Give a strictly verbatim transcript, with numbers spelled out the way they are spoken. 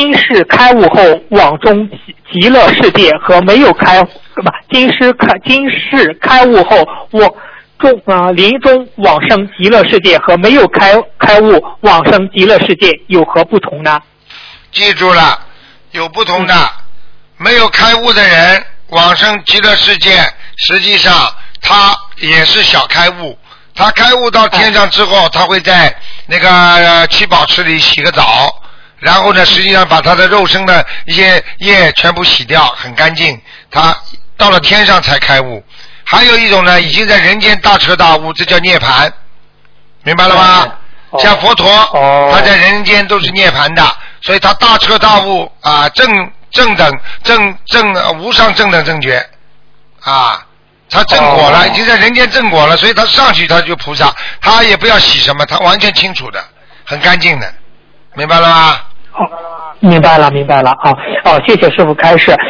今世开悟后往中极乐世界和没有开不今世开今世开悟后我中啊、呃、临终往生极乐世界和没有开开悟往生极乐世界有何不同呢？ 记住了，有不同的。嗯、没有开悟的人往生极乐世界，实际上他也是小开悟。他开悟到天上之后，他会在那个、呃、七宝池里洗个澡，然后呢，实际上把他的肉身的一些业全部洗掉，很干净。他到了天上才开悟。还有一种呢，已经在人间大彻大悟，这叫涅槃，明白了吗？哦、像佛陀，哦、他在人间都是涅槃的，所以他大彻大悟啊，正正等正正无上正等正觉啊。他正果了，已经在人间正果了，所以他上去他就菩萨，他也不要洗什么，他完全清楚的，很干净的，明白了吗？ 哦，明白了，明白了啊！哦，谢谢师父开示。